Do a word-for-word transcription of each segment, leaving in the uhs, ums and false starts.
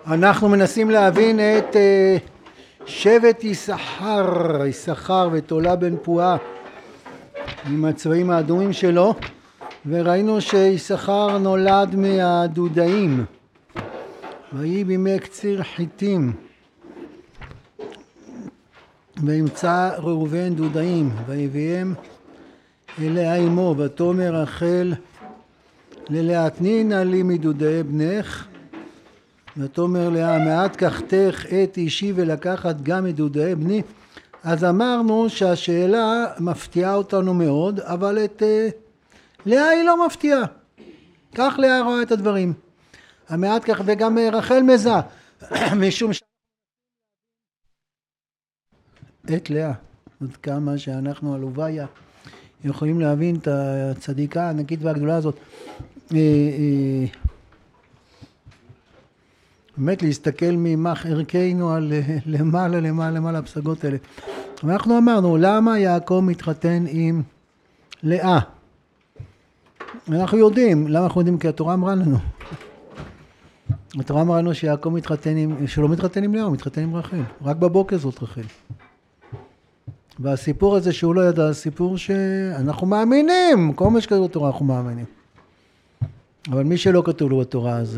אנחנו מנסים להבין את שבט יששכר, יששכר ותולה בן פועה עם הצבעים האדומים שלו, וראינו שיששכר נולד מהדודאים, ויהי בימי קציר חיטים, וימצא ראובן דודאים, ויביאם אליה עמו, ותאמר רחל ללאה תנינה לי מדודאי בנך, ותאמר לאה מעט קחתך את אישי ולקחת גם מדודאי בני. אז אמרנו שהשאלה מפתיעה אותנו מאוד, אבל את לאה היא לא מפתיעה. כך לאה רואה את הדברים. המעט כך, וגם רחל מזה משום ש... את לאה, עוד כמה שאנחנו על הוויה יכולים להבין את הצדיקה הענקית והגדולה הזאת. באמת להסתכל ממח ערכנו על למעלה למעלה למעלה הפסגות האלה. אנחנו אמרנו למה יעקב מתחתן עם לאה. אנחנו יודעים, למה אנחנו יודעים? כי התורה אמרה לנו. התורה אמרה לנו שיעקב מתחתן עם, שלא מתחתן עם לאה, הוא מתחתן עם רחל. רק בבוקר זאת רחל. והסיפור הזה שהוא לא ידע, סיפור שאנחנו מאמינים, כל מה שכתוב בתורה אנחנו מאמינים. אבל מי שלא כתוב לו בתורה, אז,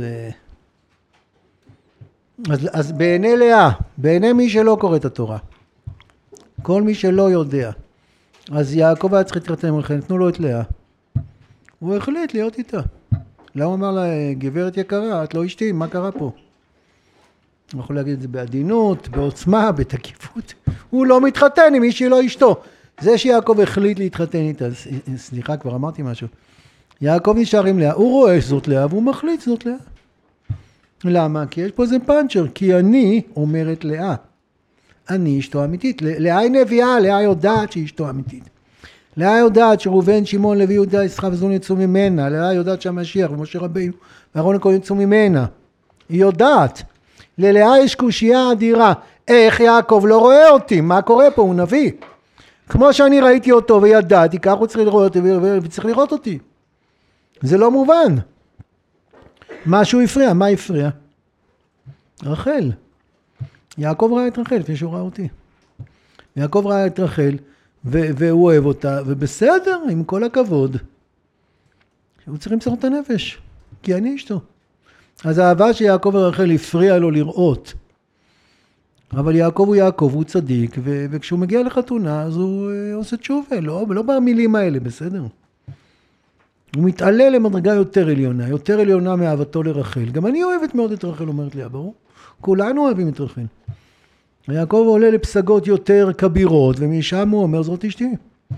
אז, אז בעיני לאה, בעיני מי שלא קורא את התורה, כל מי שלא יודע, אז יעקב היה צריך להתחתן עם רחל, נתנו לו את לאה. הוא החליט להיות איתה. למה אמר לה, גברת יקרה, את לא אשתי, מה קרה פה? אני יכול להגיד את זה בעדינות, בעוצמה, בתקיפות. הוא לא מתחתן עם מי שלא אשתו. זה שיעקב החליט להתחתן איתה. סליחה, כבר אמרתי משהו. יעקב נשאר עם לאה, הוא רואה זאת לאה והוא מחליט זאת לאה. למה? כי יש פה איזה פאנצ'ר, כי אני אומרת לאה. אני אשתו אמיתית. לאה היא נביאה, לאה יודעת שהיא אשתו אמיתית. לאה יודעת שראובן, שמעון, לוי, יהודה, יששכר וזבולון יצאו ממנה. לאה יודעת שהמשיח ומשה רבינו ואהרון הכהן יצאו ממנה. היא יודעת. ללאה יש קושיה אדירה. איך יעקב לא רואה אותי? מה קורה פה? הוא נביא. כמו שאני ראיתי אותו וידעתי, כך הוא צריך לראות אותי וצריך לראות אותי. זה לא מובן. משהו הפריע. מה הפריע? רחל. יעקב ראה את רחל לפני שהוא ראה אותי. יעקב ראה את רחל והוא אוהב אותה, ובסדר, עם כל הכבוד. הוא צריך למסור את הנפש, כי אני אשתו. אז האהבה שיעקב ורחל הפריע לו לראות. אבל יעקב הוא יעקב, הוא צדיק, ו- וכשהוא מגיע לחתונה, אז הוא uh, עושה תשובה, לא, לא במילים האלה, בסדר. הוא מתעלה למדרגה יותר עליונה, יותר עליונה מאהבתו לרחל. גם אני אוהבת מאוד את רחל, אומרת לי, ברור? כולנו אוהבים את רחל. יעקב עולה לפסגות יותר כבירות, ומשם הוא אומר, זאת אשתי.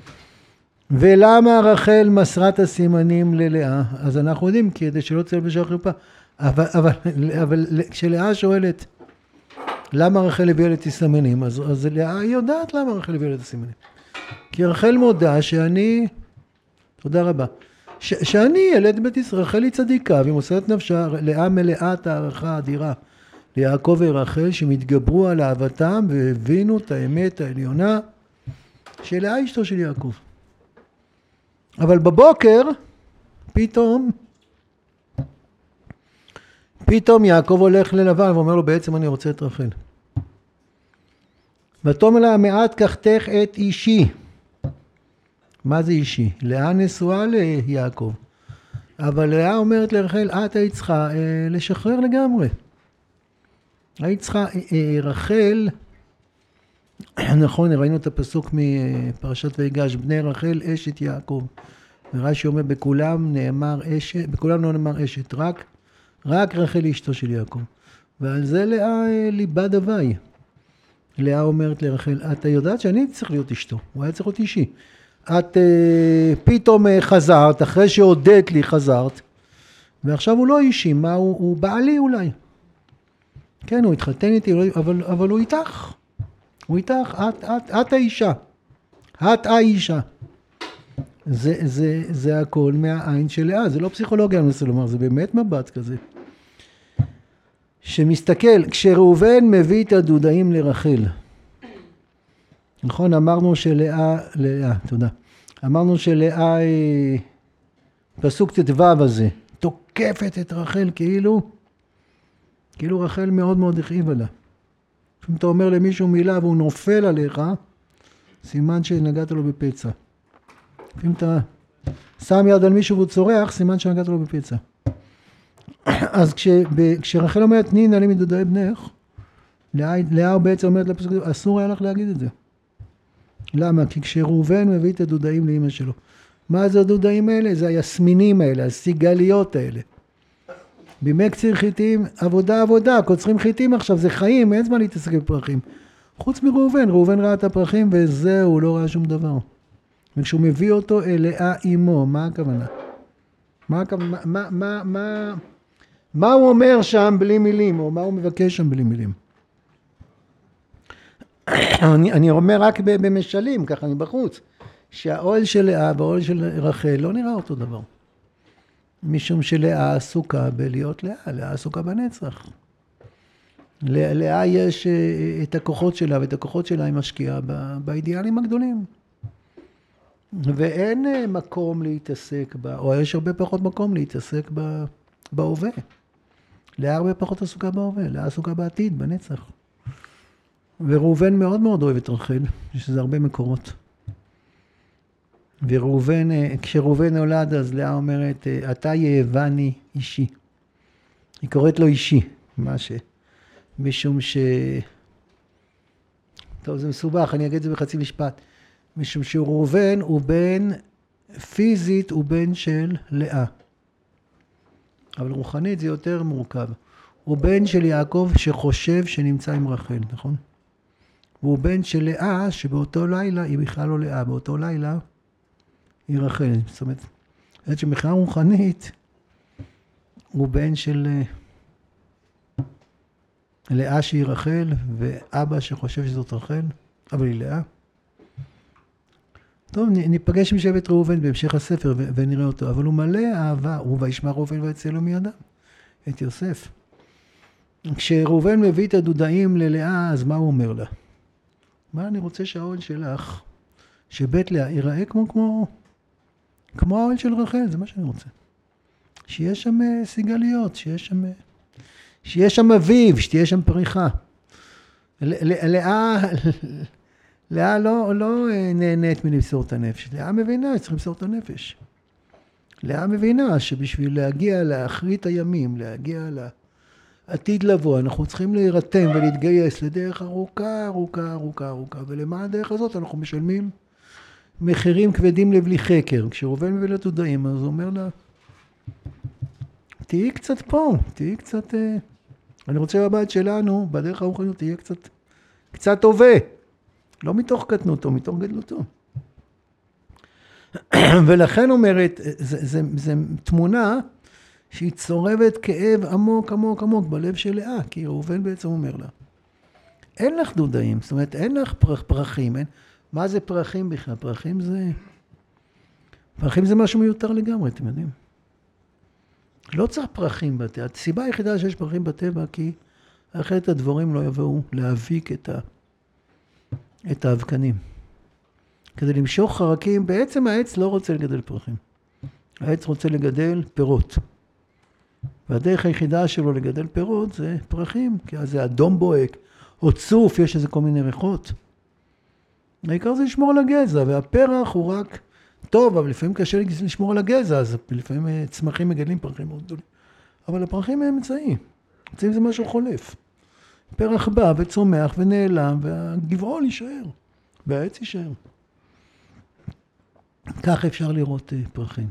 ולמה רחל מסרה את הסימנים ללאה? אז אנחנו יודעים, כדי שלא תצא בשעה חרפה. אבל, אבל, אבל כשלאה שואלת, למה רחל הביאה את הסימנים? אז, אז לאה היא יודעת למה רחל הביאה את הסימנים. כי רחל מודה שאני, תודה רבה, ש, שאני ילד בית ישראל, רחל היא צדיקה, והיא מוסרת נפשה, לאה מלאת הערכה האדירה. ליעקב ורחל שמתגברו על אהבתם והבינו את האמת העליונה של לאה אשתו של יעקב. אבל בבוקר פתאום פתאום יעקב הולך ללבן ואומר לו בעצם אני רוצה את רחל. ותאמר לה מעט קחתך את אישי. מה זה אישי? לאה נשואה ליעקב. אבל לאה אומרת לרחל את היית צריכה לשחרר לגמרי. היית צריכה, רחל, נכון, ראינו את הפסוק מפרשת ויגש, בני רחל אשת יעקב. ורש"י אומר, בכולם נאמר אשת, בכולם לא נאמר אשת, רק, רק רחל אשתו של יעקב. ועל זה לאה ליבה דווי. לאה אומרת לרחל, את יודעת שאני צריך להיות אשתו, הוא היה צריך להיות אישי. את פתאום חזרת, אחרי שהודית לי חזרת, ועכשיו הוא לא אישי, מה הוא, הוא בעלי אולי. כן, הוא התחתן איתי, אבל, אבל הוא איתך. הוא איתך, את, את, את האישה. את האישה. זה, זה, זה הכל מהעין של לאה. זה לא פסיכולוגיה, אני רוצה לומר, זה באמת מבט כזה. שמסתכל, כשראובן מביא את הדודאים לרחל. נכון, אמרנו שלאה, לאה, תודה. אמרנו שלאה, פסוק תתוו הזה, תוקפת את רחל כאילו, כאילו רחל מאוד מאוד הכאיבה לה. אם אתה אומר למישהו מילה והוא נופל עליך, סימן שנגעת לו בפצע. אם אתה שם יד על מישהו והוא צורח, סימן שנגעת לו בפצע. אז כש, כשרחל אומרת, תני נא לי מדודאי בנך, לאה בעצם אומרת לפסוק, אסור היה לך להגיד את זה. למה? כי כשראובן מביא את הדודאים לאמא שלו. מה זה הדודאים האלה? זה היסמינים האלה, הסיגליות האלה. בימי קציר חיטים, עבודה עבודה, קוצרים חיטים עכשיו, זה חיים, אין זמן להתעסק בפרחים. חוץ מראובן, ראובן ראה את הפרחים וזהו, הוא לא ראה שום דבר. וכשהוא מביא אותו אליה אמו, מה הכוונה? מה, מה, מה, מה, מה, מה הוא אומר שם בלי מילים, או מה הוא מבקש שם בלי מילים? אני, אני אומר רק במשלים, ככה אני בחוץ, שהאוהל של לאה והאוהל של רחל לא נראה אותו דבר. משום שלאה עסוקה בלהיות לאה, לאה עסוקה בנצח. לאה יש את הכוחות שלה, ואת הכוחות שלה היא משקיעה באידיאלים הגדולים. ואין מקום להתעסק בה, או יש הרבה פחות מקום להתעסק בהווה. לאה הרבה פחות עסוקה בהווה, לאה עסוקה בעתיד, בנצח. וראובן מאוד מאוד אוהב את רחל, יש לזה הרבה מקורות. וראובן, כשראובן נולד, אז לאה אומרת, אתה יאבני אישי. היא קוראת לו אישי, מה ש... משום ש... טוב, זה מסובך, אני אגיד את זה בחצי משפט. משום שראובן הוא בן, פיזית הוא בן של לאה. אבל רוחנית זה יותר מורכב. הוא בן של יעקב שחושב שנמצא עם רחל, נכון? והוא בן של לאה שבאותו לילה היא בכלל לא לאה, באותו לילה היא רחל. זאת אומרת, זאת שמבחינה רוחנית הוא בן של לאה שהיא רחל ואבא שחושב שזאת רחל, אבל היא לאה. טוב, ניפגש עם שבט ראובן בהמשך הספר ונראה אותו, אבל הוא מלא אהבה, הוא וישמע ראובן ויצא לו מידם, את יוסף. כשראובן מביא את הדודאים ללאה, אז מה הוא אומר לה? מה אני רוצה שהאוהל שלך, שבית לאה ייראה כמו, כמו, כמו האוהל של רחל, זה מה שאני רוצה. שיש שם סיגליות, שיש שם, שיש שם אביב, שתהיה שם פריחה. לאה, לאה לא, לא נהנית מלמסור את הנפש, לאה מבינה שצריך למסור את הנפש. לאה מבינה שבשביל להגיע לאחרית הימים, להגיע לעתיד לבוא, אנחנו צריכים להירתם ולהתגייס לדרך ארוכה, ארוכה, ארוכה, ארוכה, ולמען הדרך הזאת אנחנו משלמים מחירים כבדים לבלי חקר. כשראובן מביא לדודאים, אז הוא אומר לה, תהיי קצת פה, תהיי קצת, אני רוצה בבית שלנו, בדרך הרוחנית, תהיי קצת, קצת הווה. לא מתוך קטנותו, מתוך גדלותו. ולכן אומרת, זה, זה, זה תמונה שהיא צורבת כאב עמוק, עמוק, עמוק בלב של לאה, כי ראובן בעצם אומר לה, אין לך דודאים, זאת אומרת, אין לך פרח, פרחים, אין, מה זה פרחים בכלל? פרחים זה, פרחים זה משהו מיותר לגמרי, אתם יודעים. לא צריך פרחים בטבע, הסיבה היחידה שיש פרחים בטבע, כי אחרת הדבורים לא יבואו להאביק את ה... את האבקנים. כדי למשוך חרקים, בעצם העץ לא רוצה לגדל פרחים. העץ רוצה לגדל פירות. והדרך היחידה שלו לגדל פירות זה פרחים, כי אז זה אדום בוהק, או צוף, יש איזה כל מיני ריחות. העיקר זה לשמור על הגזע, והפרח הוא רק טוב, אבל לפעמים קשה לשמור על הגזע, אז לפעמים צמחים מגדלים פרחים מאוד גדולים. אבל הפרחים הם אמצעי. אמצעים זה משהו חולף. פרח בא וצומח ונעלם, והגבעול יישאר, והעץ יישאר. כך אפשר לראות פרחים.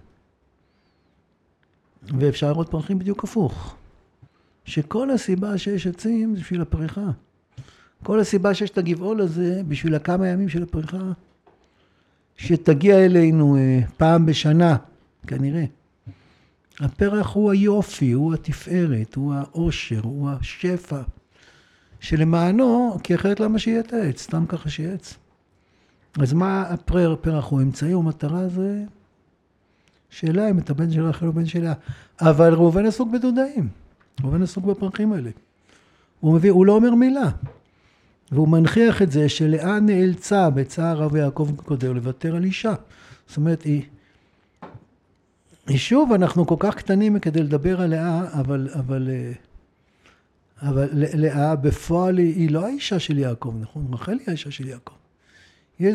ואפשר לראות פרחים בדיוק הפוך. שכל הסיבה שיש עצים זה בשביל הפריחה. כל הסיבה שיש את הגבעול הזה בשביל הכמה ימים של הפריחה, שתגיע אלינו פעם בשנה, כנראה. הפרח הוא היופי, הוא התפארת, הוא העושר, הוא השפע. שלמענו, כי אחרת למה שיהיה את העץ? סתם ככה שיהיה עץ. אז מה הפרח הוא אמצעי או מטרה? זה שאלה אם את הבן של רחל או בן שלה. אבל ראובן עסוק בדודאים. ראובן עסוק בפרחים האלה. הוא מביא, הוא לא אומר מילה. והוא מנחיח את זה שלאה נאלצה בצער רב יעקב קודר לוותר על אישה. זאת אומרת, היא, היא שוב, אנחנו כל כך קטנים כדי לדבר עליה, אבל, אבל אבל לאה בפועל היא, היא לא האישה של יעקב, נכון? רחל היא האישה של יעקב.